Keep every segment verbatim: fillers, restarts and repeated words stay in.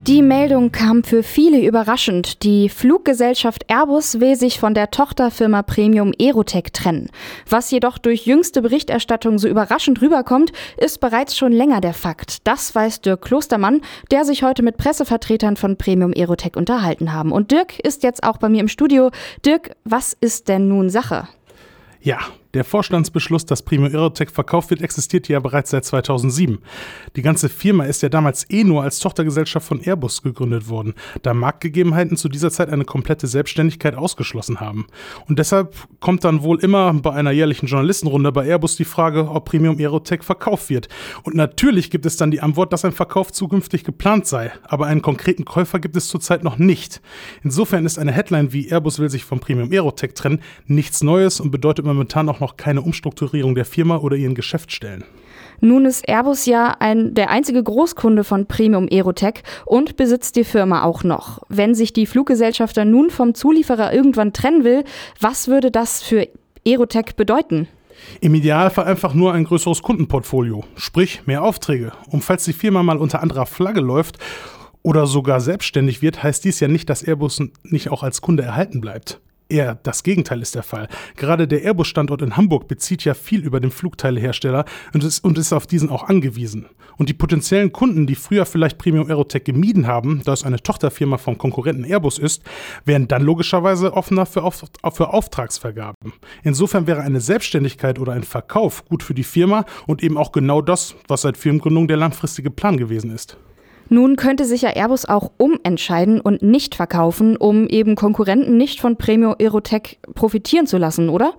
Die Meldung kam für viele überraschend. Die Fluggesellschaft Airbus will sich von der Tochterfirma Premium Aerotech trennen. Was jedoch durch jüngste Berichterstattung so überraschend rüberkommt, ist bereits schon länger der Fakt. Das weiß Dirk Klostermann, der sich heute mit Pressevertretern von Premium Aerotech unterhalten haben. Und Dirk ist jetzt auch bei mir im Studio. Dirk, was ist denn nun Sache? Ja, der Vorstandsbeschluss, dass Premium Aerotech verkauft wird, existiert ja bereits seit zweitausendsieben. Die ganze Firma ist ja damals eh nur als Tochtergesellschaft von Airbus gegründet worden, da Marktgegebenheiten zu dieser Zeit eine komplette Selbstständigkeit ausgeschlossen haben. Und deshalb kommt dann wohl immer bei einer jährlichen Journalistenrunde bei Airbus die Frage, ob Premium Aerotech verkauft wird. Und natürlich gibt es dann die Antwort, dass ein Verkauf zukünftig geplant sei, aber einen konkreten Käufer gibt es zurzeit noch nicht. Insofern ist eine Headline wie Airbus will sich von Premium Aerotech trennen nichts Neues und bedeutet momentan auch noch noch keine Umstrukturierung der Firma oder ihren Geschäftsstellen. Nun ist Airbus ja ein, der einzige Großkunde von Premium Aerotech und besitzt die Firma auch noch. Wenn sich die Fluggesellschaft dann nun vom Zulieferer irgendwann trennen will, was würde das für Aerotech bedeuten? Im Idealfall einfach nur ein größeres Kundenportfolio, sprich mehr Aufträge. Und falls die Firma mal unter anderer Flagge läuft oder sogar selbstständig wird, heißt dies ja nicht, dass Airbus nicht auch als Kunde erhalten bleibt. Eher das Gegenteil ist der Fall. Gerade der Airbus-Standort in Hamburg bezieht ja viel über den Flugteilehersteller und ist, und ist auf diesen auch angewiesen. Und die potenziellen Kunden, die früher vielleicht Premium Aerotech gemieden haben, da es eine Tochterfirma vom Konkurrenten Airbus ist, wären dann logischerweise offener für, auf, für Auftragsvergaben. Insofern wäre eine Selbstständigkeit oder ein Verkauf gut für die Firma und eben auch genau das, was seit Firmengründung der langfristige Plan gewesen ist. Nun könnte sich ja Airbus auch umentscheiden und nicht verkaufen, um eben Konkurrenten nicht von Premium Aerotech profitieren zu lassen, oder?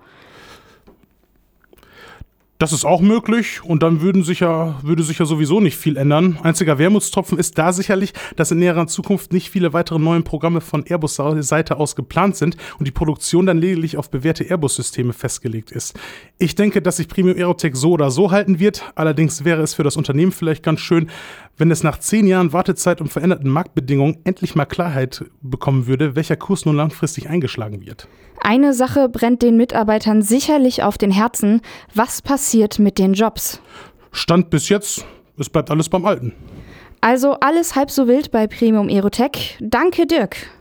Das ist auch möglich und dann würden sich ja, würde sich ja sowieso nicht viel ändern. Einziger Wermutstropfen ist da sicherlich, dass in näherer Zukunft nicht viele weitere neue Programme von Airbus-Seite aus geplant sind und die Produktion dann lediglich auf bewährte Airbus-Systeme festgelegt ist. Ich denke, dass sich Premium Aerotech so oder so halten wird. Allerdings wäre es für das Unternehmen vielleicht ganz schön, wenn es nach zehn Jahren Wartezeit und veränderten Marktbedingungen endlich mal Klarheit bekommen würde, welcher Kurs nun langfristig eingeschlagen wird. Eine Sache brennt den Mitarbeitern sicherlich auf den Herzen. Was passiert mit den Jobs? Stand bis jetzt, es bleibt alles beim Alten. Also alles halb so wild bei Premium Aerotech. Danke, Dirk.